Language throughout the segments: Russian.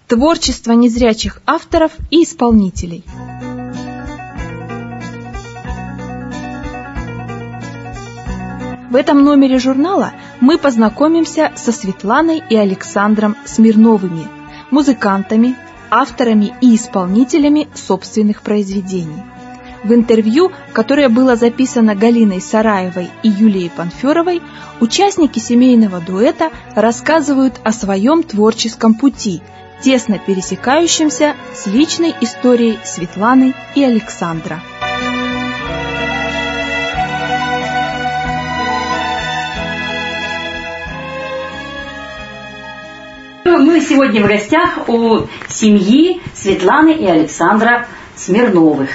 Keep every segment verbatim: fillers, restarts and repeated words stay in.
Творчество незрячих авторов и исполнителей. В этом номере журнала мы познакомимся со Светланой и Александром Смирновыми, музыкантами, авторами и исполнителями собственных произведений. В интервью, которое было записано Галиной Сараевой и Юлией Панферовой, участники семейного дуэта рассказывают о своем творческом пути, тесно пересекающемся с личной историей Светланы и Александра. Мы сегодня в гостях у семьи Светланы и Александра Смирновых.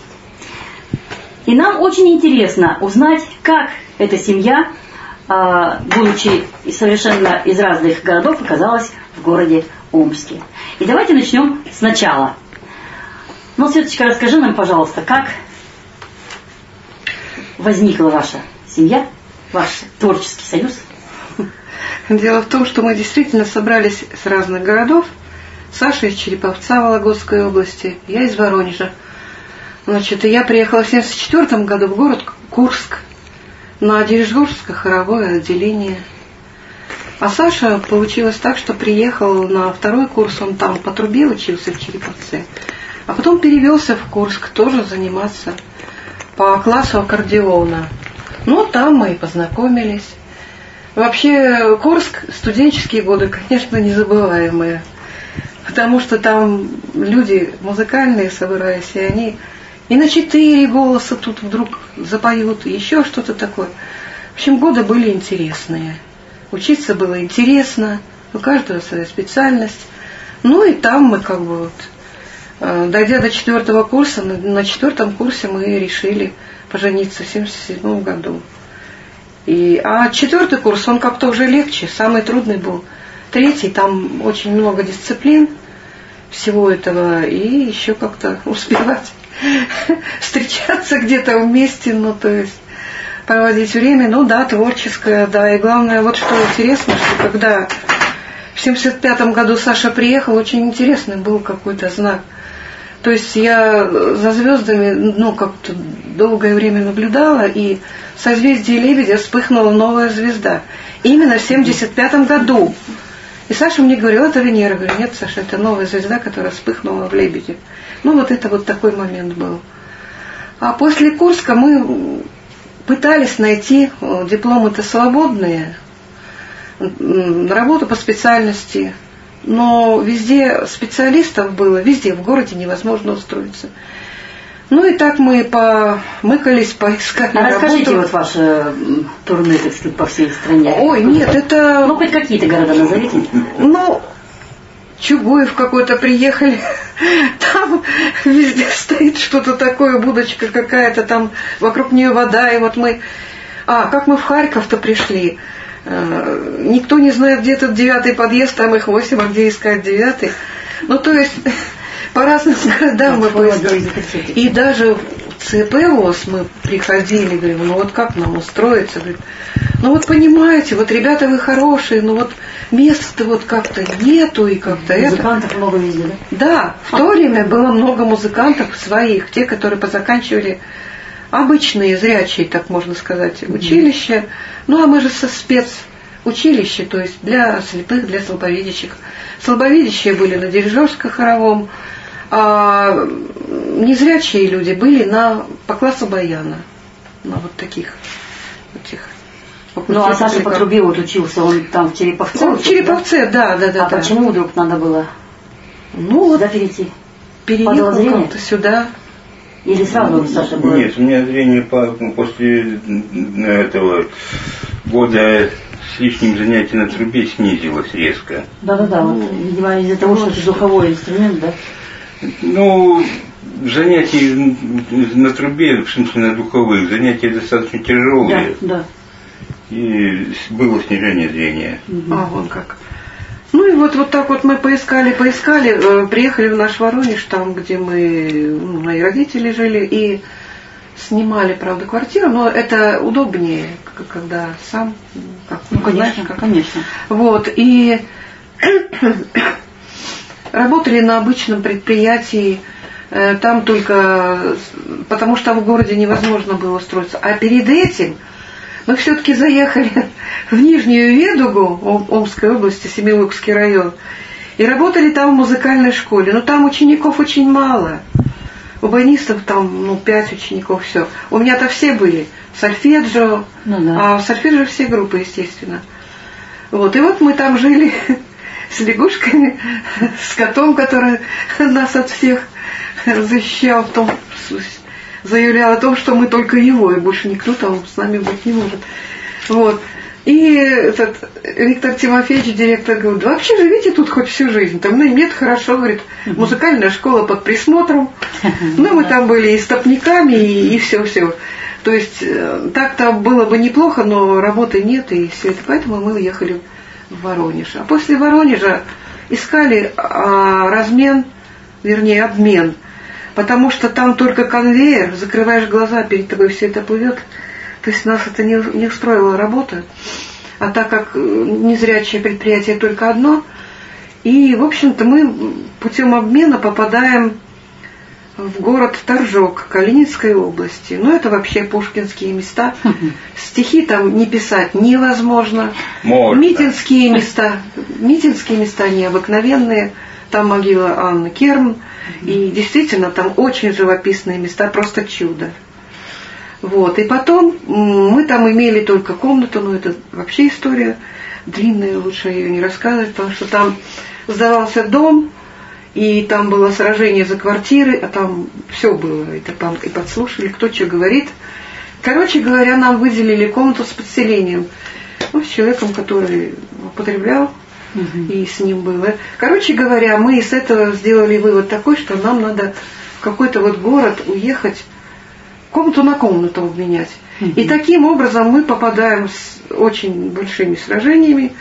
И нам очень интересно узнать, как эта семья, будучи совершенно из разных городов, оказалась в городе Омске. И давайте начнем сначала. Ну, Светочка, расскажи нам, пожалуйста, как возникла ваша семья, ваш творческий союз? Дело в том, что мы действительно собрались с разных городов. Саша из Череповца Вологодской области, я из Воронежа. Значит, я приехала в семьдесят четвёртом году в город Курск на дирижерское хоровое отделение. А Саша получилось так, что приехал на второй курс, он там по трубе учился в Череповце, а потом перевелся в Курск тоже заниматься по классу аккордеона. Ну, там мы и познакомились. Вообще, Курск, студенческие годы, конечно, незабываемые, потому что там люди музыкальные собирались, и они и на четыре голоса тут вдруг запоют, и еще что-то такое. В общем, годы были интересные. Учиться было интересно, у каждого своя специальность. Ну и там мы как бы вот, дойдя до четвертого курса, на четвертом курсе мы решили пожениться в семьдесят седьмом году. И, а четвертый курс, он как-то уже легче, самый трудный был. Третий, там очень много дисциплин всего этого, и еще как-то успевать встречаться где-то вместе, ну, то есть проводить время, ну, да, творческое, да, и главное, вот что интересно, что когда в семьдесят пятом году Саша приехал, очень интересный был какой-то знак. То есть я за звездами, ну, как-то долгое время наблюдала, и в созвездии Лебедя вспыхнула новая звезда. Именно в семьдесят пятом году. И Саша мне говорил, это Венера. Я говорю, нет, Саша, это новая звезда, которая вспыхнула в Лебеде. Ну, вот это вот такой момент был. А после Курска мы пытались найти, дипломы-то свободные, работу по специальности. Но везде специалистов было, везде в городе невозможно устроиться. Ну и так мы помыкались, поискали а работу. Расскажите вот ваше турне, так сказать, по всей стране. Ой, нет, это... Ну, хоть какие-то города назовите. Ну, Чугуев какой-то приехали, там везде стоит что-то такое, будочка какая-то, там вокруг нее вода, и вот мы... А, как мы в Харьков-то пришли... Никто не знает, где этот девятый подъезд, там их восемь, а где искать девятый. Ну, то есть, по разным городам мы поискали. И даже в ЦП ВОС мы приходили, говорим, ну вот как нам устроиться? Говорим, ну вот понимаете, вот ребята вы хорошие, но вот места-то вот как-то нету и как-то это. Музыкантов много везде, да? Да, в то время было много музыкантов своих, те, которые позаканчивали обычные зрячие, так можно сказать, училища. Ну, а мы же со спецучилища, то есть для слепых, для слабовидящих. Слабовидящие были на дирижерско-хоровом, а незрячие люди были на, по классу баяна. На вот таких. Этих, ну, а Саша по трубе вот учился, он там в Череповце? Он в Череповце, да, да, да. А да. почему вдруг надо было ну, сюда перейти? Переехал как-то сюда. Или сразу Саша был? Нет, у меня зрение после этого года с лишним занятий на трубе снизилось резко. Да-да-да, ну, вот, видимо, из-за того, что это духовой инструмент, да? Ну, занятия на трубе, в смысле на духовых, занятия достаточно тяжелые. Да, да. И было снижение зрения. Угу. А, вон как. Ну и вот, вот так вот мы поискали, поискали, э, приехали в наш Воронеж, там, где мы, ну, мои родители жили, и снимали, правда, квартиру, но это удобнее, когда сам, как, ну, конечно, знаешь, как. конечно. Вот, и работали на обычном предприятии, там только, потому что в городе невозможно было устроиться. А перед этим мы все-таки заехали в Нижнюю Ведугу, Омской области, Семилукский район, и работали там в музыкальной школе. Но там учеников очень мало. У баянистов там, ну, пять учеников, все. У меня-то все были. Сольфеджио, ну, да. А в сольфеджио все группы, естественно. Вот, и вот мы там жили с лягушками, с котом, который нас от всех защищал, в том, заявлял о том, что мы только его, и больше никто там с нами быть не может. Вот. И этот Виктор Тимофеевич, директор, говорит: да вообще живите тут хоть всю жизнь. Там, ну, нет, хорошо, говорит, музыкальная школа под присмотром. Ну, мы там были и стопниками, и, и все-все. То есть так-то было бы неплохо, но работы нет, и все это. Поэтому мы уехали в Воронеж. А после Воронежа искали а, размен, вернее, обмен. Потому что там только конвейер, закрываешь глаза, перед тобой все это плывет. То есть нас это не, не устроила работа. А так как незрячее предприятие только одно, и, в общем-то, мы путем обмена попадаем в город Торжок Калининской области. Ну, это вообще пушкинские места. Стихи там не писать невозможно. Можно. Митинские места. Митинские места необыкновенные. Там могила Анны Керн. И действительно, там очень живописные места, просто чудо. Вот. И потом мы там имели только комнату, но это вообще история длинная, лучше ее не рассказывать, потому что там сдавался дом, и там было сражение за квартиры, а там все было, это там и подслушали, кто что говорит. Короче говоря, нам выделили комнату с подселением, ну, с человеком, который употреблял, угу. И с ним было. Короче говоря, мы с этого сделали вывод такой, что нам надо в какой-то вот город уехать, комнату на комнату обменять. Угу. И таким образом мы попадаем с очень большими сражениями.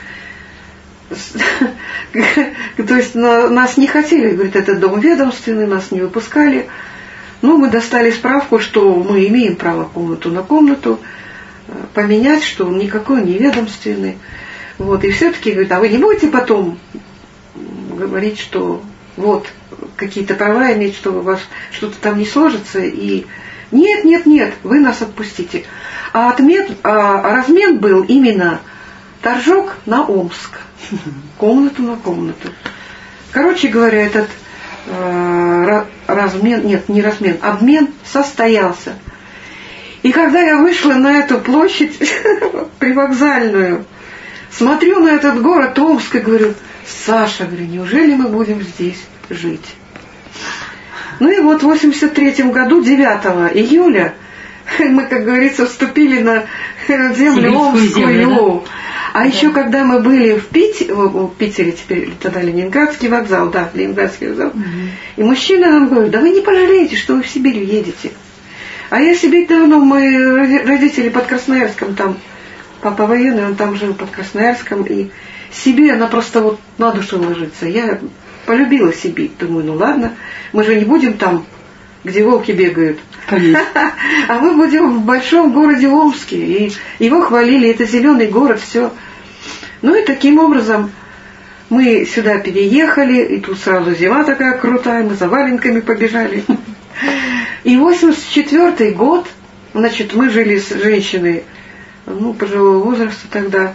То есть нас не хотели, говорит, это дом ведомственный, нас не выпускали. Ну, мы достали справку, что мы имеем право комнату на комнату поменять, что он никакой не ведомственный. Вот, и все-таки, говорит, а вы не будете потом говорить, что вот какие-то права иметь, что у вас что-то там не сложится, и нет, нет, нет, вы нас отпустите. А, отмен, а размен был именно Торжок на Омск. Комнату на комнату. Короче говоря, этот э, размен, нет, не размен, обмен состоялся. И когда я вышла на эту площадь привокзальную, смотрю на этот город Омск и говорю: Саша, говорю, неужели мы будем здесь жить? Ну и вот в восемьдесят третьем году, девятого июля, мы, как говорится, вступили на землю Омскую. Да? А да. Еще когда мы были в, Пит... в Питере, теперь тогда Ленинградский вокзал, да, Ленинградский вокзал, угу. И мужчина нам говорит: да вы не пожалеете, что вы в Сибирь едете. А я Сибирь давно, мои родители под Красноярском, там папа военный, он там жил под Красноярском, и Сибирь, она просто вот на душу ложится. Я полюбила Сибирь, думаю, ну ладно, мы же не будем там, где волки бегают. А мы будем в большом городе Омске. И его хвалили, это зеленый город, все. Ну и таким образом мы сюда переехали, и тут сразу зима такая крутая, мы за валенками побежали. И восемьдесят четвёртый год, значит, мы жили с женщиной, ну, пожилого возраста тогда.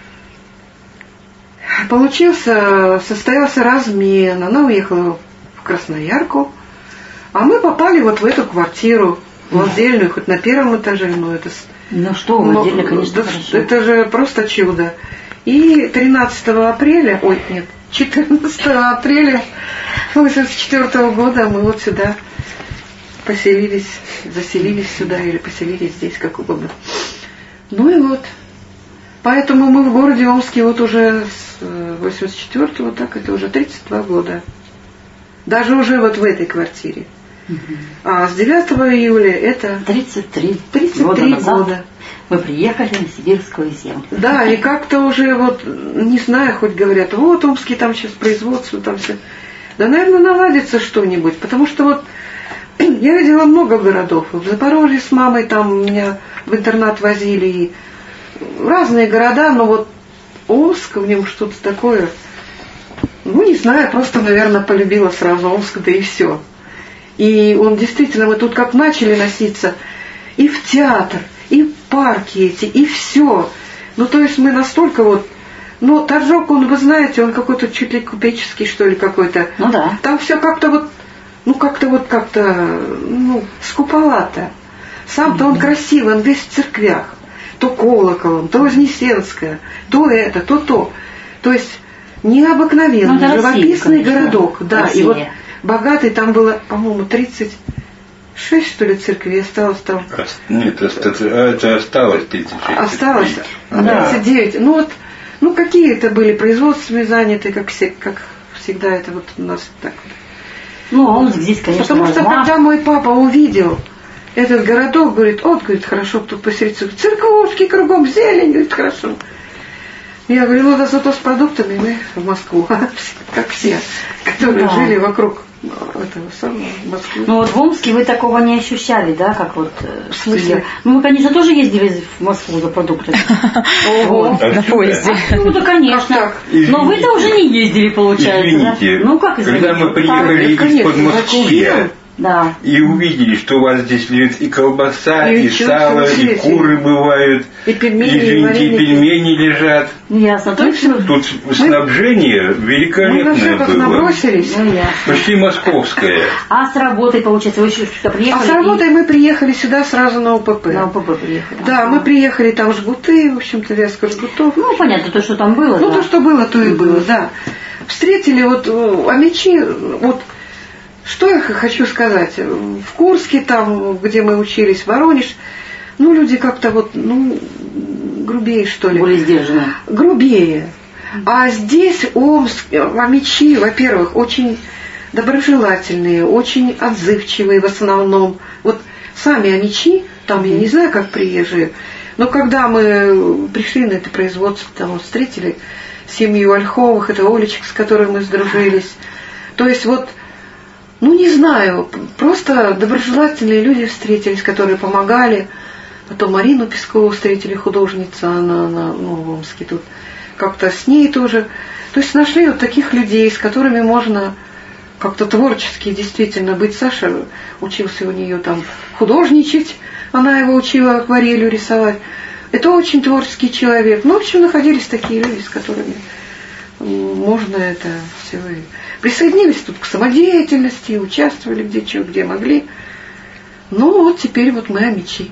Получился, состоялся размен, она уехала в Красноярку, а мы попали вот в эту квартиру, в отдельную, хоть на первом этаже, но это... Ну что, в отдельно, конечно, это, хорошо. Это же просто чудо. И тринадцатого апреля, ой, нет, четырнадцатого апреля восемьдесят четвёртого года мы вот сюда поселились, заселились сюда или поселились здесь, как угодно. Ну и вот. Поэтому мы в городе Омске вот уже с восемьдесят четвёртого, так это уже тридцать два года. Даже уже вот в этой квартире. Угу. А с девятого июля это... тридцать три. тридцать три года. Назад года. Мы приехали на сибирскую землю. Да, и как-то уже вот, не знаю, хоть говорят, вот Омске там сейчас производство, там все. Да, наверное, наладится что-нибудь, потому что вот я видела много городов. В Запорожье с мамой там меня в интернат возили, и разные города, но вот Омск, в нем что-то такое Ну, не знаю, просто, наверное, полюбила сразу Омск, да и все. И он действительно, мы тут как начали носиться и в театр, и в парки эти, и все. Ну, то есть мы настолько вот... Ну, Торжок, он, вы знаете, он какой-то чуть ли купеческий, что ли, какой-то. Ну да. Там все как-то вот, ну, как-то вот как-то, ну, скуповато. Сам-то mm-hmm. он красивый, он весь в церквях. То Колоколом, то Вознесенская, то это, то то. То есть необыкновенный, ну, живописный Россия, городок. Да, Россия. И вот богатый, там было, по-моему, тридцать шесть, что ли, церквей осталось там. Нет, это осталось тридцать шесть. Осталось? тридцать девять. Ну вот, ну какие это были производствами заняты, как, все, как всегда это вот у нас так. Ну, а он здесь, конечно, потому что размах. Когда мой папа увидел этот городок, говорит, вот, говорит, хорошо, тут посередине церковушки, кругом зелень, говорит, хорошо. Я говорю, ну да, зато с продуктами мы в Москву, как все, которые да. жили вокруг этого самого Москвы. Ну вот в Омске вы такого не ощущали, да, как вот в смысле? Ну мы, конечно, тоже ездили в Москву за продуктами. Ого, на поезде. Ну да, конечно. Но вы-то уже не ездили, получается. Извините, ну как извините? Когда мы приехали из-под Москвы, да. и увидели, что у вас здесь лежит и колбаса, и, и сало, и куры бывают, и пельмени, и, извините, и пельмени лежат. Ясно, точно. Тут снабжение великолепное было. Набросились. Ну, почти московское. А с работой, получается, вы еще что-то приехали? А с работой и... мы приехали сюда сразу на ОПП. На ОПП приехали. Да, ага. мы приехали, там жгуты, в общем-то, вязка жгутов. Ну, понятно, то, что там было. Ну, да. то, что было, то и было, да. Встретили вот амичи, вот. Что я хочу сказать? В Курске, там, где мы учились, Воронеж, ну, люди как-то вот, ну, грубее, что ли. Более сдержанные. Грубее. А здесь Омск, амичи, во-первых, очень доброжелательные, очень отзывчивые в основном. Вот сами амичи, там, я не знаю, как приезжие, но когда мы пришли на это производство, там вот встретили семью Ольховых, это Олечек, с которой мы сдружились. То есть вот, ну, не знаю, просто доброжелательные люди встретились, которые помогали. Потом Марину Пескову встретили, художница, она, она ну, в Омске тут. Как-то с ней тоже. То есть нашли вот таких людей, с которыми можно как-то творчески действительно быть. Саша учился у нее там художничать, она его учила акварелью рисовать. Это очень творческий человек. Ну, в общем, находились такие люди, с которыми можно это все. Присоединились тут к самодеятельности, участвовали где что, где могли. Ну, вот теперь вот мы амичи.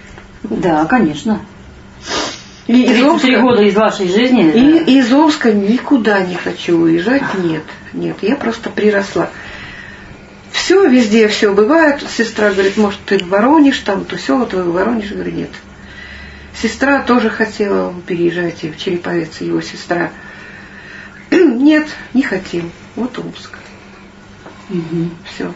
Да, конечно. И тридцать три года из вашей жизни. И да. Из Омска никуда не хочу уезжать. Нет, нет, я просто приросла. Все, везде все бывает. Сестра говорит, может, ты в Воронеж, там, то все, твой в Воронеж. Я говорю, нет. Сестра тоже хотела переезжать, в Череповец, его сестра. Нет, не хотел. Вот Омск. Угу. Все.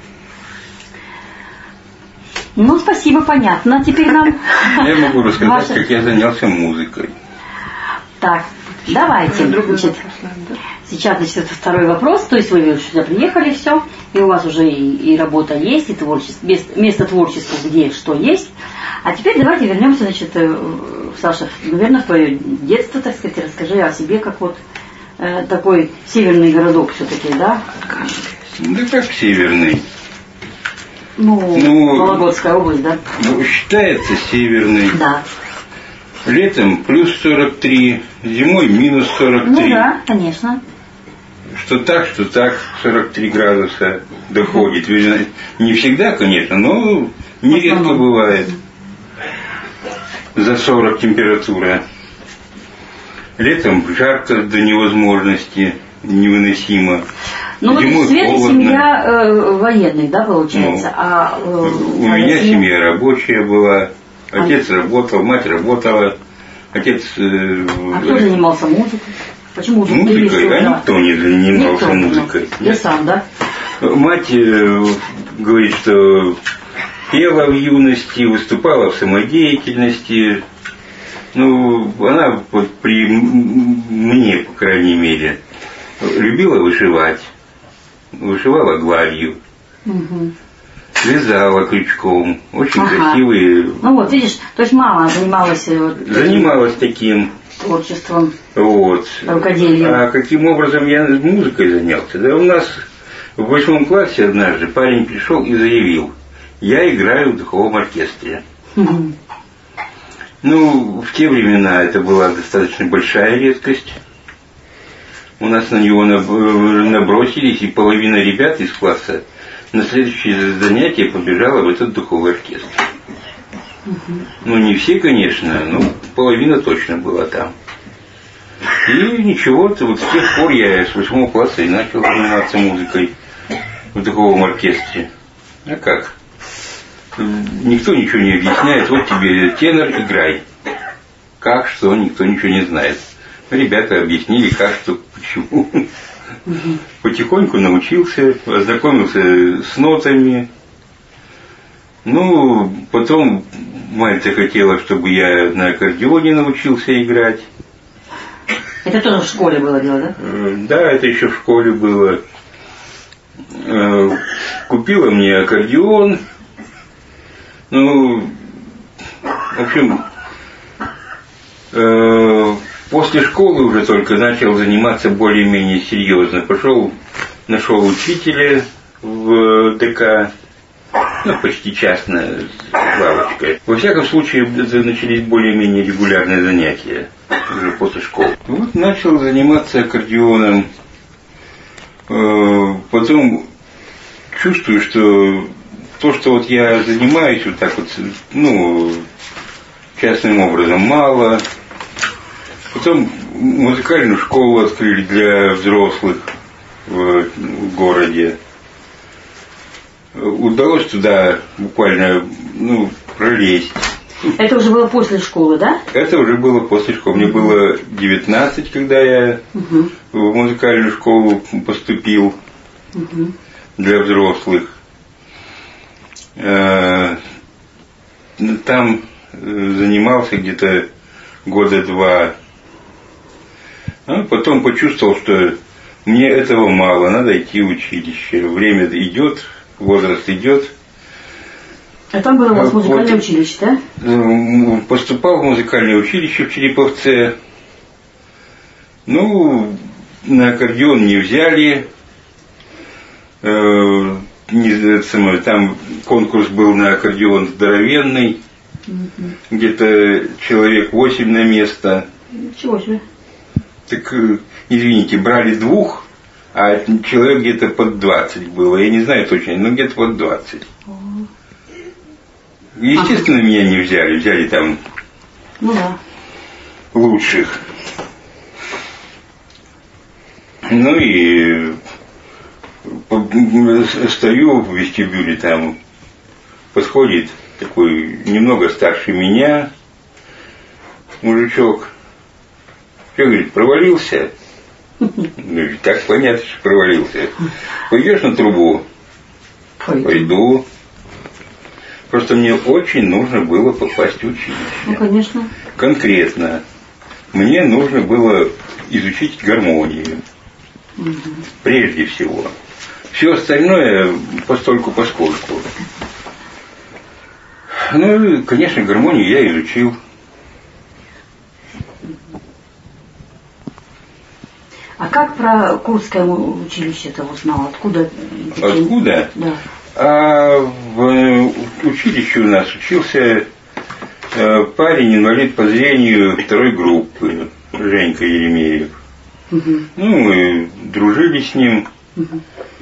Ну, спасибо, понятно. Теперь нам... Я могу рассказать, Ваша... как я занялся музыкой. Так, давайте. Значит, сейчас, значит, второй вопрос. То есть вы сюда приехали, все, и у вас уже и, и работа есть, и творчество, место творчества, где что есть. А теперь давайте вернемся, значит, Саша, наверное, в твое детство, так сказать, расскажи о себе, как вот э, такой северный городок все-таки, да? Да как северный? Ну, ну, Вологодская область, да? Ну, считается северный. Да. Летом плюс сорок три, зимой минус сорок три. Ну да, конечно. Что так, что так, сорок три градуса доходит. Угу. Не всегда, конечно, но нередко бывает. За сорок температура. Летом жарко до невозможности, невыносимо. Ну вот Света семья э, военных, да, получается? Ну, а, э, у меня семья... семья рабочая была, отец а... работал, мать работала, отец... Э, а кто занимался музыкой? Почему музыкой? А никто не занимался никто, музыкой. Я сам, да? Мать э, говорит, что пела в юности, выступала в самодеятельности. Ну, она вот при мне, по крайней мере, любила вышивать. Вышивала гладью, угу. Вязала крючком, очень ага. красивые. Ну вот, видишь, то есть мама занималась... Занималась таким. творчеством, вот. рукоделием. А каким образом я музыкой занялся? Да у нас в восьмом классе однажды парень пришел и заявил: я играю в духовом оркестре. Угу. Ну, в те времена это была достаточно большая редкость. У нас на него набросились, и половина ребят из класса на следующее занятие побежала в этот духовой оркестр. Угу. Ну, не все, конечно, но половина точно была там. И ничего, -то, вот с тех пор я с восьмого класса и начал заниматься музыкой в духовом оркестре. А как? Никто ничего не объясняет. Вот тебе тенор, играй. Как, что, никто ничего не знает. Ребята объяснили, как, что, почему. Угу. Потихоньку научился, ознакомился с нотами. Ну, потом мать захотела, чтобы я на аккордеоне научился играть. Это тоже в школе было дело, да? Да, это еще в школе было. Купила мне аккордеон. Ну, в общем, после школы уже только начал заниматься более-менее серьезно. Пошел, нашел учителя в ДК. Ну, почти частная лавочка. Во всяком случае, начались более-менее регулярные занятия уже после школы. Вот начал заниматься аккордеоном. Потом чувствую, что то, что вот я занимаюсь вот так вот, ну, частным образом, мало. Потом музыкальную школу открыли для взрослых в, в городе. Удалось туда буквально, ну, пролезть. Это уже было после школы, да? Это уже было после школы. Мне было девятнадцать, когда я угу. в музыкальную школу поступил угу. для взрослых. Там занимался где-то года два. А потом почувствовал, что мне этого мало, надо идти в училище. Время идет, возраст идет. А там было у вас музыкальное вот, училище, да? Поступал в музыкальное училище в Череповце. Ну, на аккордеон не взяли. Не, там конкурс был на аккордеон здоровенный. Угу. Где-то человек восемь на место. Ничего себе. Так, извините, брали двух, а человек где-то под двадцать было. Я не знаю точно, но где-то под двадцать. Угу. Естественно, ага. меня не взяли. Взяли там ну, да. лучших. Ну и стою в вестибюле, там подходит такой немного старше меня мужичок. Что, говорит, провалился? Говорит, так понятно, что провалился. Пойдешь на трубу? Пойду. Пойду. Просто мне очень нужно было попасть в училище. Ну, конечно. Конкретно. Мне нужно было изучить гармонию. Угу. Прежде всего. Все остальное постольку поскольку. Ну, конечно, гармонию я изучил. А как про Курское училище-то узнал? Откуда? Откуда? Да. А в училище у нас учился парень, инвалид по зрению второй группы, Женька Еремеев. Угу. Ну, мы дружили с ним. Угу.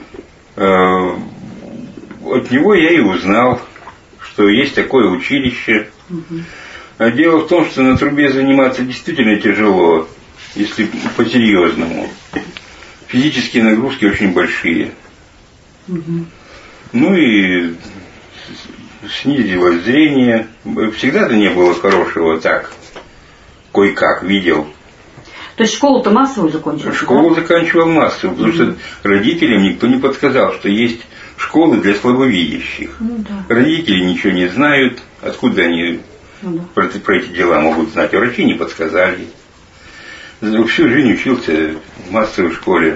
От него я и узнал, что есть такое училище. Угу. А дело в том, что на трубе заниматься действительно тяжело, если по-серьезному. Физические нагрузки очень большие. Угу. Ну и снизилось зрение. Всегда-то не было хорошего, так, кое-как видел. То есть школу-то массовую закончил? Школу да? заканчивал массовую, потому mm-hmm. что родителям никто не подсказал, что есть школы для слабовидящих. Mm-hmm. Родители ничего не знают, откуда они mm-hmm. про, про эти дела могут знать. Врачи не подсказали. Всю жизнь учился в массовой школе.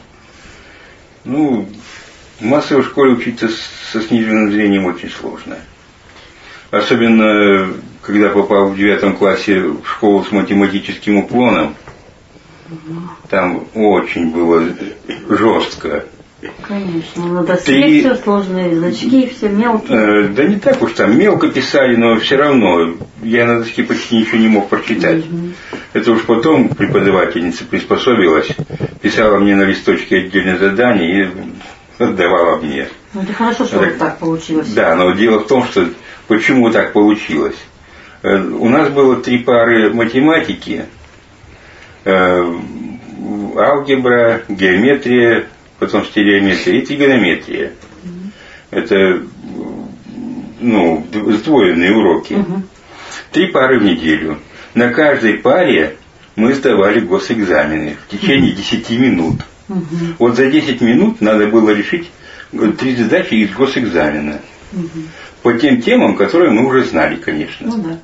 Ну, в массовой школе учиться со сниженным зрением очень сложно. Особенно, когда попал в девятом классе в школу с математическим уклоном, там очень было жестко. Конечно, на доске Три... все сложные, значки все мелкие. Э, да не так уж там мелко писали, но все равно я на доске почти ничего не мог прочитать. Угу. Это уж потом преподавательница приспособилась, писала мне на листочке отдельное задание и отдавала мне. Ну это хорошо, что вот так получилось. Да, но дело в том, что почему так получилось. Э, у нас было три пары математики, э, алгебра, геометрия, потом стереометрия и тригонометрия. Mm-hmm. Это, ну, сдвоенные уроки. Mm-hmm. Три пары в неделю. На каждой паре мы сдавали госэкзамены в течение десяти минут. Mm-hmm. Вот за десять минут надо было решить три задачи из госэкзамена. Mm-hmm. По тем темам, которые мы уже знали, конечно. Mm-hmm.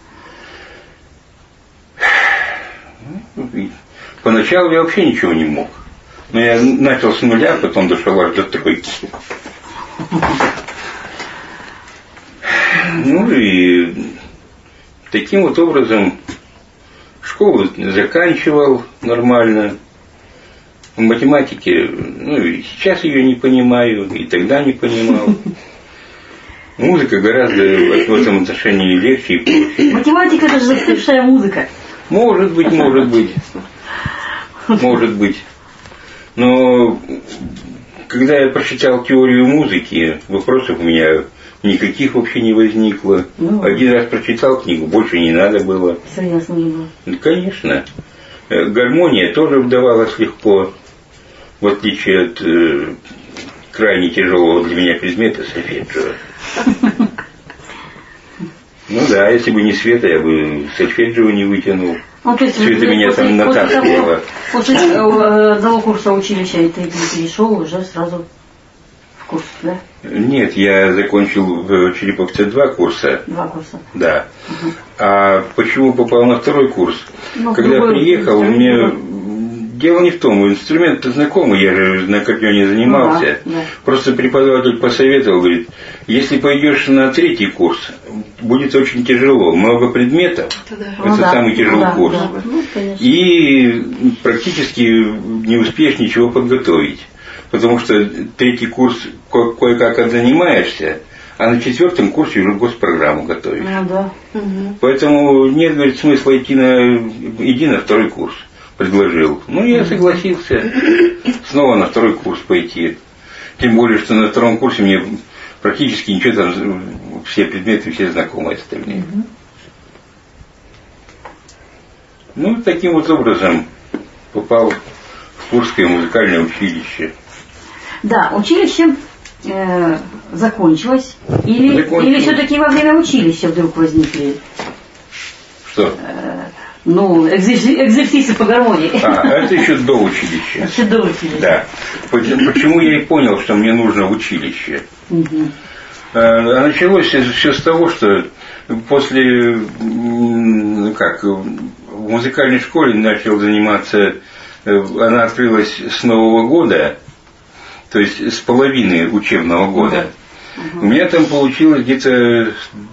Поначалу я вообще ничего не мог. Но я начал с нуля, потом дошел аж до тройки. Ну и таким вот образом школу заканчивал нормально. В математике, ну и сейчас ее не понимаю, и тогда не понимал. Музыка гораздо в этом отношении легче и проще. Математика — это же застывшая музыка. Может быть, может быть. Может быть. Но когда я прочитал теорию музыки, вопросов у меня никаких вообще не возникло. Ну, Один раз прочитал книгу, больше не надо было. Все ясно не было. Конечно. Гармония тоже вдавалась легко, в отличие от э, крайне тяжелого для меня предмета сольфеджио. Ну да, если бы не Света, я бы сольфеджио не вытянул. Ну, то есть Света меня после, там натаскивала. После одного курса училища и ты перешел уже сразу в курс, да? Нет, я закончил в Череповце два курса. Два курса. Да. Угу. А почему попал на второй курс? Ну, Когда приехал, мне... Дело не в том, инструмент-то знакомый, я же на аккордеоне занимался. Ну, да, да. Просто преподаватель посоветовал, говорит, если пойдешь на третий курс, будет очень тяжело, много предметов, это, да. это ну, самый да. тяжелый ну, курс. Да, ну, и практически не успеешь ничего подготовить. Потому что третий курс ко- кое-как отзанимаешься, а на четвертом курсе уже госпрограмму готовишь. Ну, да. Угу. Поэтому нет, говорит, смысла идти на, иди на второй курс. Предложил. Ну, я согласился снова на второй курс пойти. Тем более, что на втором курсе мне практически ничего там, все предметы, все знакомые остальные. Mm-hmm. Ну, таким вот образом попал в Курское музыкальное училище. Да, училище э, закончилось. Или, закончилось. Или все-таки во время училища вдруг возникли? Что? Э, Ну, экзерсисы по гармонии. А, это еще до училища. Еще до училища. Да. Почему я и понял, что мне нужно училище. Угу. А началось все с того, что после, как, в музыкальной школе начал заниматься, она открылась с Нового года, то есть с половины учебного года. Угу. У меня там получилось где-то,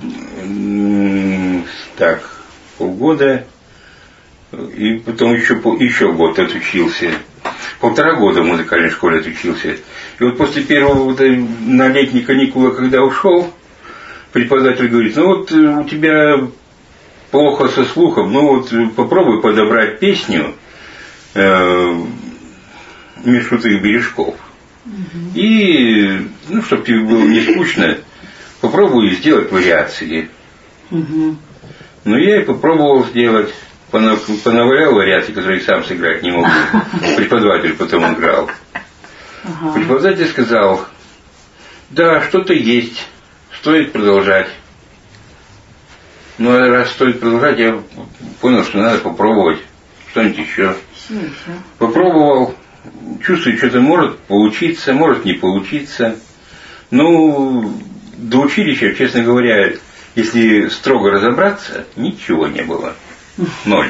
так, полгода. И потом еще, еще год отучился. Полтора года в музыкальной школе отучился. И вот после первого вот, на летние каникулы, когда ушел, преподаватель говорит, ну вот у тебя плохо со слухом, ну вот попробуй подобрать песню э, Мишутых бережков. Угу. И, ну, чтобы тебе было не скучно, попробуй сделать вариации. Угу. Ну, я и попробовал сделать. Понавалял вариации, которые сам сыграть не мог. Преподаватель потом играл. Ага. Преподаватель сказал, да, что-то есть, стоит продолжать. Ну, а раз стоит продолжать, я понял, что надо попробовать что-нибудь еще. Все, все. Попробовал, чувствую, что-то может получиться, может не получиться. Ну, до училища, честно говоря, если строго разобраться, ничего не было. Ноль.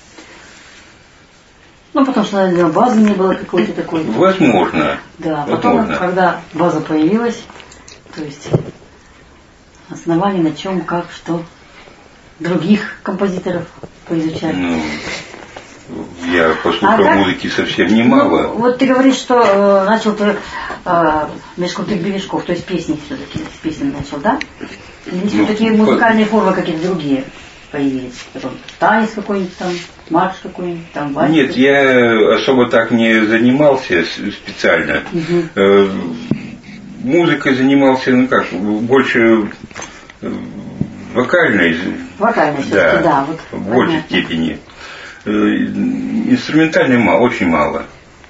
Ну, потому что, наверное, базы не было какой-то такой. Возможно. Да, потом, Возможно. Когда база появилась, то есть основание на чем, как, что. других композиторов поизучали? Ну, я послушал а музыки совсем немало. Ну, вот ты говоришь, что э, начал ты э, «Меж крутых бережков», то есть песни все-таки, с песен начал, да? Или Ну, все-таки по- музыкальные формы какие-то другие появились? Потом танец какой-нибудь там, марш какой-нибудь там, вальс? Нет, я особо так не занимался с- специально. Мгм. Э, Музыкой занимался, ну как, больше э, вокальной. Вокальная все-таки, да. вот, в большей понятно. степени. Э, Инструментальной мало, очень мало.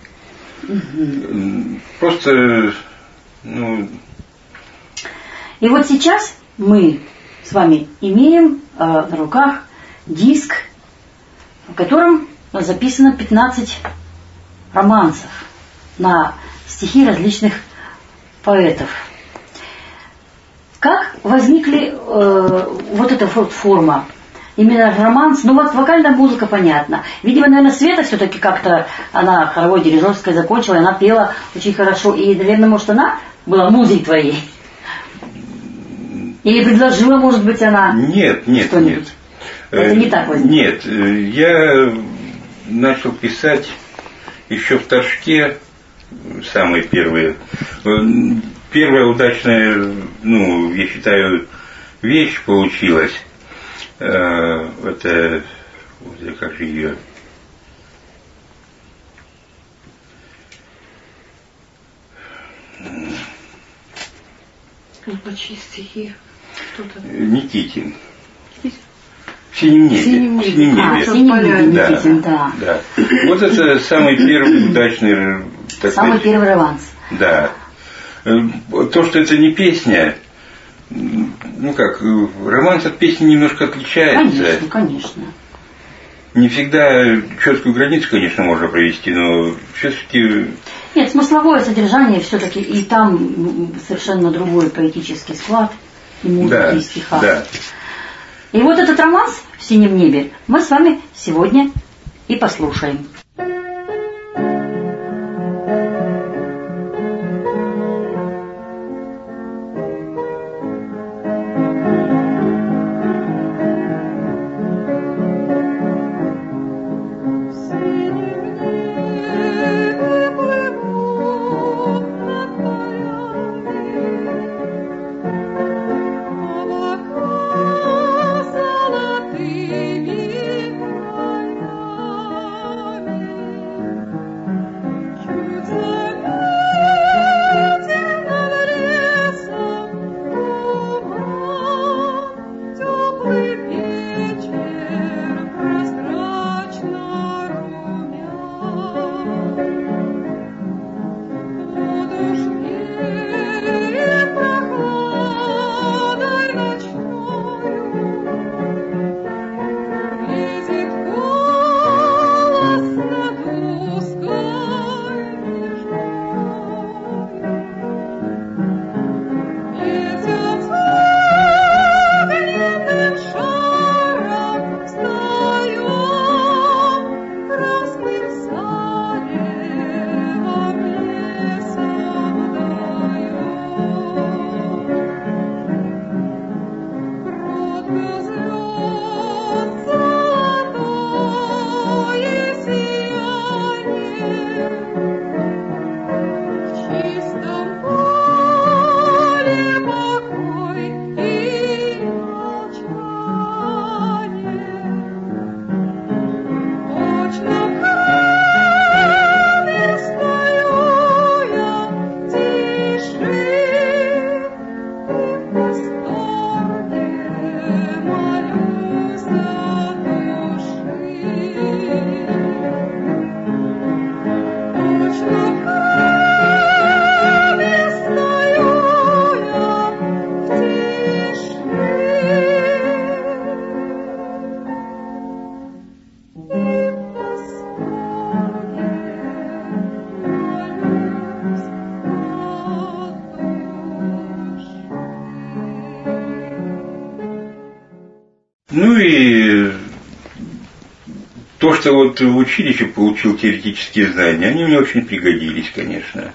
Мгм. Просто, ну, И вот сейчас мы с вами имеем э, на руках диск, в котором записано пятнадцать романсов на стихи различных поэтов. Как возникли э, вот эта вот форма? Именно романс, ну вот вокальная музыка, понятно. Видимо, наверное, Света все-таки как-то, она хоровое дирижерское закончила, и она пела очень хорошо. И, наверное, может, она была музой твоей? Или предложила, может быть, она? нет, нет, Что-нибудь? нет. Это Э, не так возникло? Нет, э, я начал писать еще в Торжке, самые первые. Э, Первая удачная, ну, я считаю, вещь получилась. Э, Это, вот, как же ее... Почти стихи. Что-то. Никитин. В синем небе. В синем небе. В синем А, небе. «Синий небе», Да, Никитин, да. да. Вот это самый первый удачный, так Самый сказать, первый романс. да. Э, То, что это не песня, м, ну как, э, романс от песни немножко отличается. Конечно, конечно. Не всегда четкую границу, конечно, можно провести, но все-таки Нет, смысловое содержание все-таки и там м, совершенно другой поэтический склад и музыки, да, и стиха. да. И вот этот романс «В синем небе» мы с вами сегодня и послушаем. Ну и то, что вот в училище получил теоретические знания, они мне очень пригодились, конечно.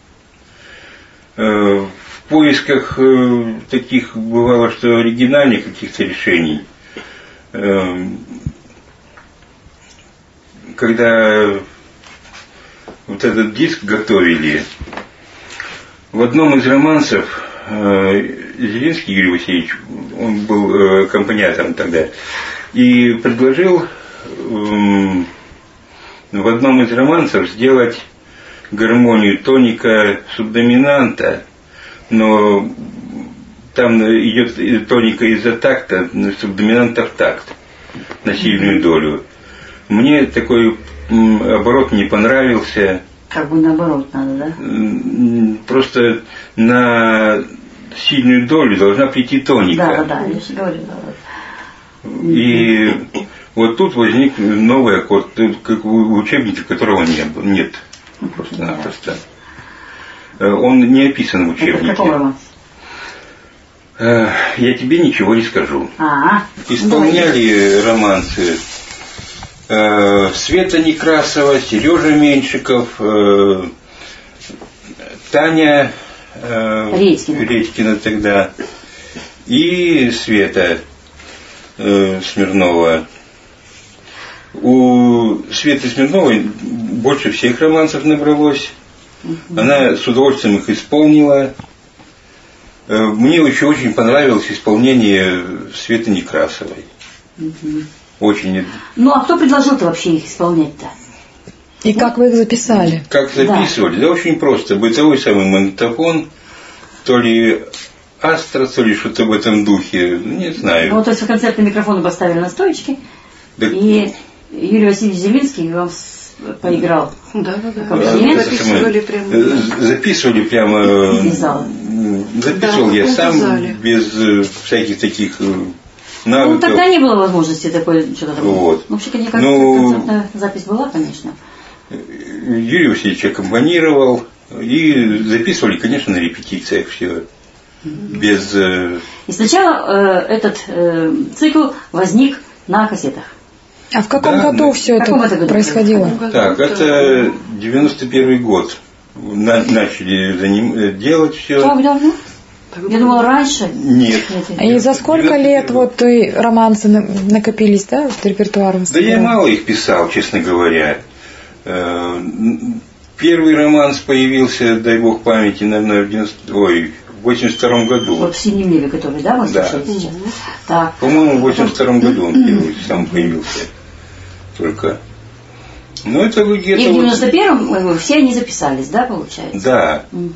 В поисках таких бывало, что оригинальных каких-то решений э, когда вот этот диск готовили, в одном из романсов э, Зелинский Юрий Васильевич, он был э, аккомпаниатором тогда, и предложил э, в одном из романсов сделать гармонию тоника субдоминанта, но там идет тоника из-за такта, субдоминанта в такт, на сильную долю. Мне такой оборот не понравился. Как бы наоборот надо, да? Просто на сильную долю должна прийти тоника. Да, да, я же говорю. Да. И вот тут возник новый аккорд, как в учебнике, которого нет. Нет. Просто-напросто. Он не описан в учебнике. Это какой роман? Я тебе ничего не скажу. А-а. Исполняли романсы Света Некрасова, Сережа Меньшиков, Таня Редькина. Редькина тогда и Света Смирнова. У Светы Смирновой больше всех романсов набралось. Угу. Она с удовольствием их исполнила. Мне еще очень понравилось исполнение Светы Некрасовой. Угу. Очень. Ну, а кто предложил-то вообще их исполнять-то? И как вы их записали? Как записывали? Да, да очень просто. Бытовой самый магнитофон, то ли Астра, то ли что-то в этом духе, не знаю. Ну, то есть вы концертный микрофон поставили на стоечке, да. И Юрий Васильевич Зелинский вам поиграл. Да, да, да. Записывали прямо. Записывали прямо. Записывал да, я сам, зале. Без всяких таких навыков. Ну, тогда не было возможности такой что-то такое. Вот. Ну, вообще, конечно, ну, концертная запись была, конечно. Юрий Васильевич аккомпанировал, и записывали, конечно, на репетициях все. Без... И сначала э, этот э, цикл возник на кассетах. А в каком да, году да. все это году происходило? Году? Так, это девяносто первый год. На, начали за ним делать все. Как давно? Я думала, раньше. Нет. И за сколько лет вот и романсы накопились, да, в репертуар? Да я мало их писал, честно говоря. Первый романс появился, дай бог памяти, наверное, в девяносто... Ой, в восемьдесят втором году. Вот в «Синем небе», который, да, вы слушаете да. сейчас? Так. По-моему, в восемьдесят втором году он первый, сам появился. Только. Ну, это вы где-то... И в девяносто первом вот... все они записались, да, получается? Да. Угу.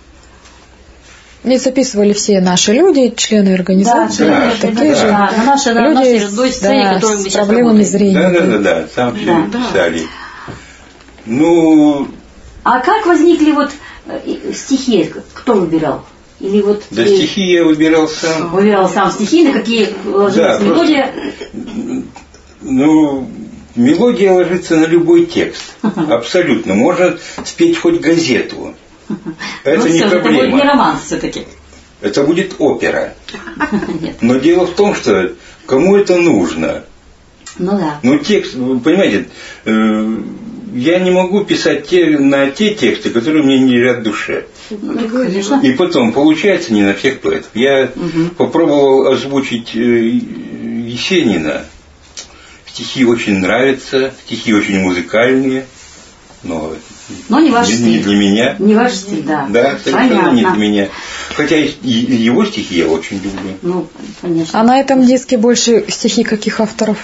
И записывали все наши люди, члены организации, да, да, такие да, же да. На нашей, на люди нашей родной сцене, да, которую мы с проблемами работаем. зрения. Да, да, да, да, там все да. писали. Ну... А как возникли вот стихи? Кто выбирал? Или вот да и... стихи я выбирал сам. Выбирал сам стихи, на какие ложилась да, мелодия? Просто, ну, мелодия ложится на любой текст. Абсолютно. Можно спеть хоть газету. Это ну, не все, проблема. Это будет не романс все-таки. Это будет опера. Но дело в том, что кому это нужно? Ну да. Ну текст, вы понимаете, э, я не могу писать те, на те тексты, которые мне не лежат в душе. Ну, конечно. И потом, получается не на всех поэтов. Я угу. попробовал озвучить э, Есенина. Стихи очень нравятся, стихи очень музыкальные, но, но не, ваш не, стиль. не для меня. Не ваш стиль, да. Да, совершенно не для меня. Хотя и его стихи я очень люблю. Ну, конечно. А на этом диске больше стихи каких авторов?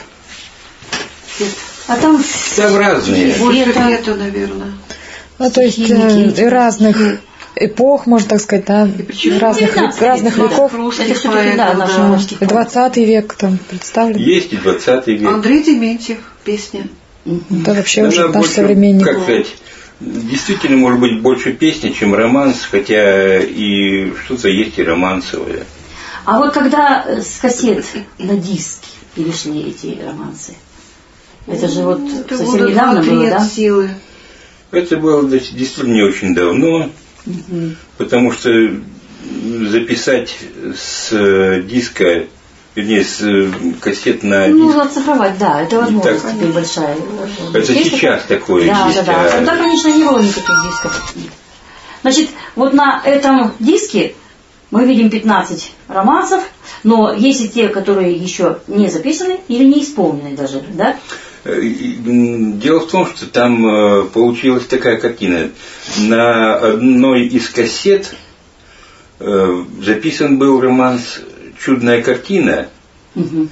А там, там разные. Больше нету, наверное. Ну, то есть э, разных эпох, можно так сказать, да, разных, разных веков. двадцатый век там представлен. Есть и двадцатый век. Андрей Дементьев, песня. Это вообще она уже наш больше, современник. Как сказать, действительно, может быть, больше песни, чем романс, хотя и что-то есть и романсовое. А вот когда с кассет на диски перешли эти романсы, это же вот это совсем недавно было, да? Силы. Это было действительно не очень давно, угу. потому что записать с диска, вернее, с кассет на диск... Ну, оцифровать, да, это возможность так, теперь большая. Это есть сейчас такое, такое да, есть. Да, да, да. Тогда, конечно, не было никаких дисков. Значит, вот на этом диске Мы видим пятнадцать романсов, но есть и те, которые еще не записаны или не исполнены даже, да? Дело в том, что там получилась такая картина. На одной из кассет записан был романс «Чудная картина». Угу.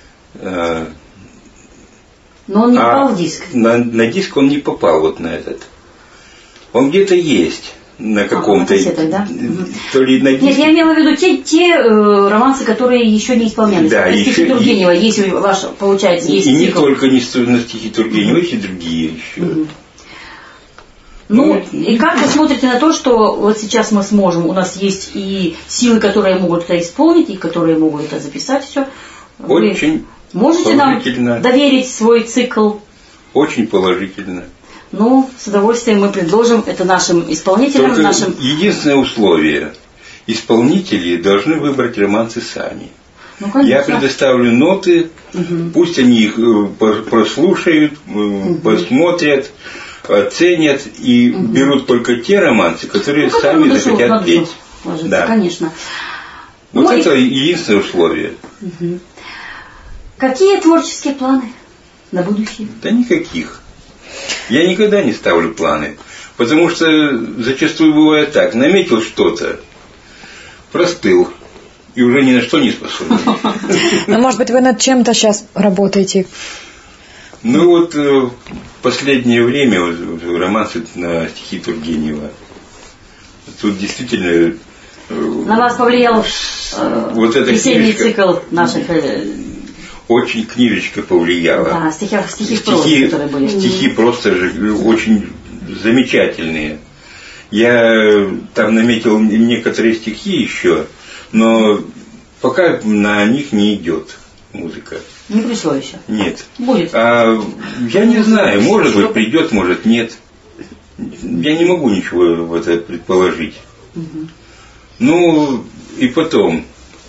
Но он не попал а в диск. На, на диск он не попал вот на этот. Он где-то есть. На каком-то... А, на кассетах, да? То ли на диске. Нет, я имела в виду те, те э, романсы, которые еще не исполнялись. Да, на стихи Тургенева, и, если ваш, получается, есть и цикл. не только не на стихи Тургенева, есть и другие еще. Угу. Ну, ну, и как вы смотрите на то, что вот сейчас мы сможем, у нас есть и силы, которые могут это исполнить, и которые могут это записать все. Очень можете нам доверить свой цикл? Очень положительно. Ну, с удовольствием мы предложим это нашим исполнителям. Только нашим... единственное условие. Исполнители должны выбрать романсы сами. Ну, конечно. Я предоставлю ноты, угу. Пусть они их прослушают, угу. Посмотрят, оценят и угу. Берут только те романсы, которые ну, сами захотят петь. Да. Конечно. Вот ну, это и... единственное условие. Угу. Какие творческие планы на будущее? Да никаких. Я никогда не ставлю планы, потому что зачастую бывает так, наметил что-то, простыл, и уже ни на что не способен. Ну, может быть, вы над чем-то сейчас работаете? Ну, вот в последнее время романсы на стихи Тургенева. Тут действительно... На вас повлиял э, вот весенний цикл наших... Очень книжечка повлияла. Да, стихи, стихи, стихи, которые были. Стихи просто же очень замечательные. Я там наметил некоторые стихи еще, но пока на них не идет музыка. Не пришло еще? Нет. Будет? А, я не знаю, может быть придет, может нет. Я не могу ничего в это предположить. Угу. Ну, и потом,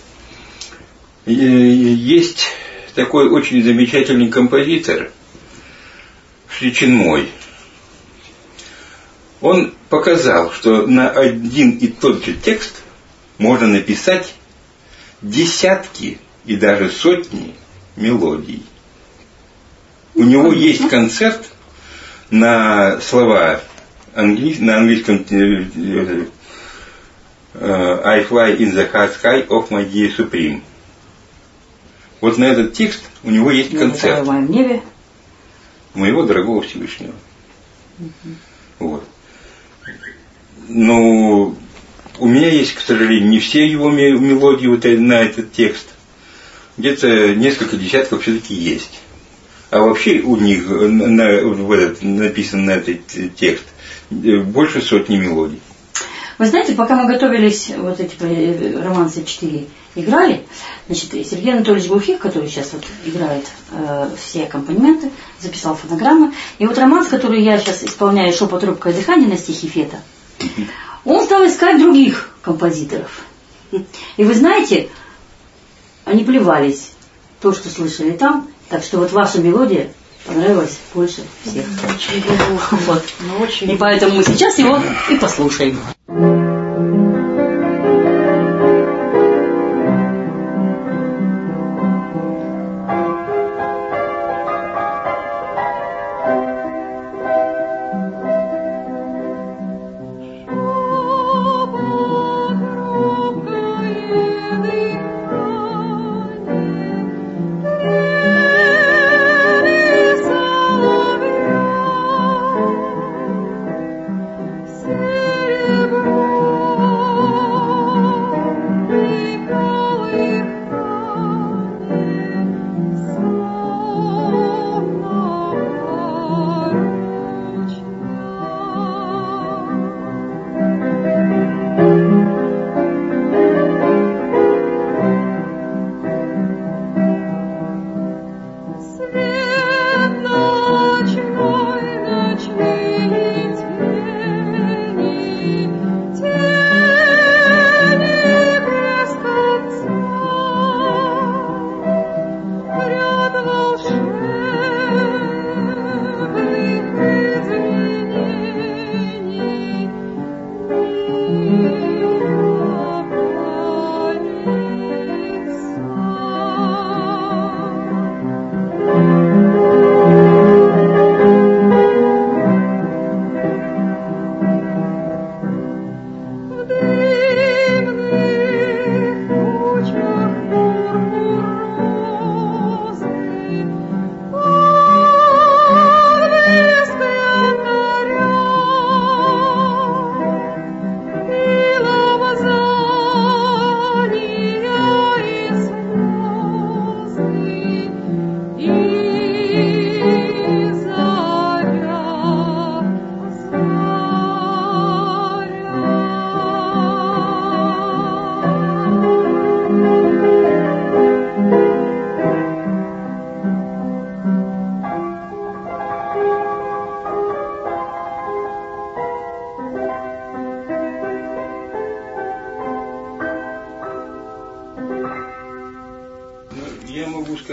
есть такой очень замечательный композитор Шличинмой. Он показал, что на один и тот же текст можно написать десятки и даже сотни мелодий. У него есть концерт на слова англи... на английском I fly in the high sky of my dear supreme. Вот на этот текст у него есть Я концерт. В моем небе. Моего дорогого Всевышнего. Угу. Вот. Но у меня есть, к сожалению, не все его мелодии вот на этот текст. Где-то несколько десятков все-таки есть. А вообще у них на, в этот, написан на этот текст больше сотни мелодий. Вы знаете, пока мы готовились, вот эти романсы четыре играли, значит, Сергей Анатольевич Глухих, который сейчас вот играет э, все аккомпанементы, записал фонограммы. И вот романс, который я сейчас исполняю, «Шепот, робкое дыхание» на стихи Фета, он стал искать других композиторов. И вы знаете, они плевались то, что слышали там, так что вот ваша мелодия понравилась больше всех. Очень глубоко. Вот. Очень... И поэтому мы сейчас его и послушаем. Silver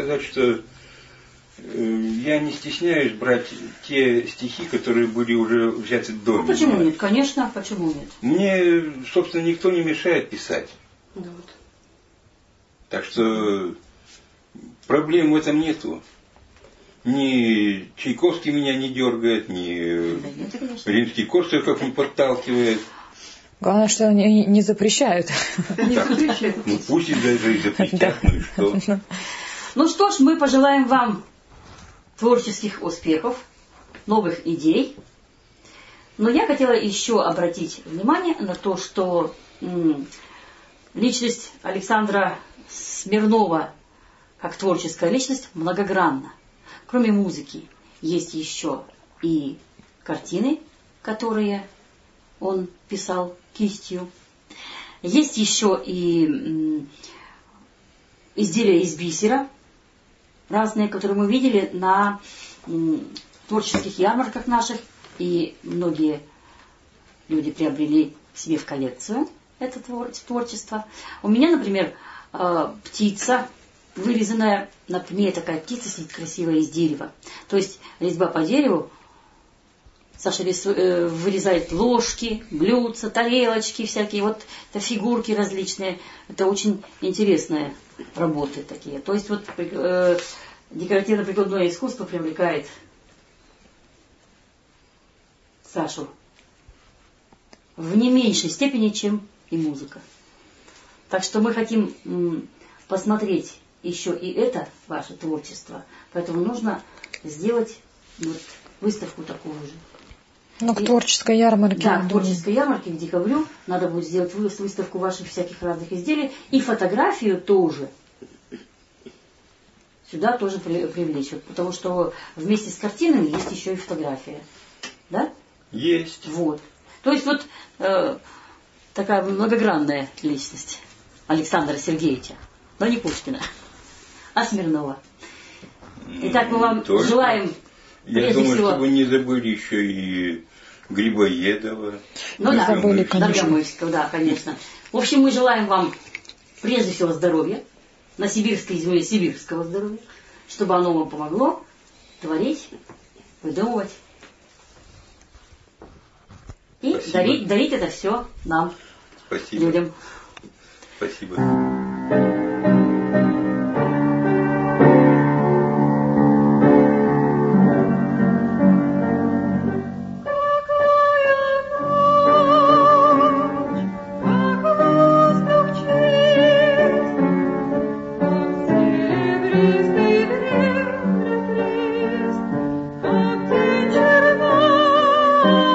сказать, что я не стесняюсь брать те стихи, которые были уже взяты до меня. Почему нет? Конечно, почему нет? Мне, собственно, никто не мешает писать. Да, вот. Так что проблем в этом нету. Ни Чайковский меня не дергает, ни Да нет, Римский-Корсаков не подталкивает. Главное, что они не запрещают. Не запрещают. Ну пусть и даже и запретят, ну и что. Ну что ж, мы пожелаем вам творческих успехов, новых идей. Но я хотела еще обратить внимание на то, что м, личность Александра Смирнова как творческая личность многогранна. Кроме музыки есть еще и картины, которые он писал кистью. Есть еще и м, изделия из бисера, разные, которые мы видели на м, творческих ярмарках наших, и многие люди приобрели себе в коллекцию это творчество. У меня, например, э, птица, вырезанная на пне, такая птица сидит красивая из дерева. То есть резьба по дереву. Саша рисует, э, вырезает ложки, блюдца, тарелочки всякие, вот это фигурки различные. Это очень интересные работы такие. То есть вот э, декоративно-прикладное искусство привлекает Сашу в не меньшей степени, чем и музыка. Так что мы хотим м, посмотреть еще и это ваше творчество. Поэтому нужно сделать вот выставку такую же. Ну, к творческой ярмарке. Да, к творческой ярмарке к декабрю надо будет сделать выставку ваших всяких разных изделий. И фотографию тоже сюда тоже привлечь. Потому что вместе с картинами есть еще и фотография. Да? Есть. Вот. То есть вот э, такая многогранная личность Александра Сергеевича. Но не Пушкина, а Смирнова. Итак, мы вам Тоже. желаем... Я думаю, всего... что вы не забыли еще и Грибоедова. Ну да, забыли, конечно. Дорогомысльского, да, конечно. В общем, мы желаем вам прежде всего здоровья, на сибирской земле сибирского здоровья, чтобы оно вам помогло творить, выдумывать и дарить, дарить это все нам, Спасибо. людям. Спасибо. Черна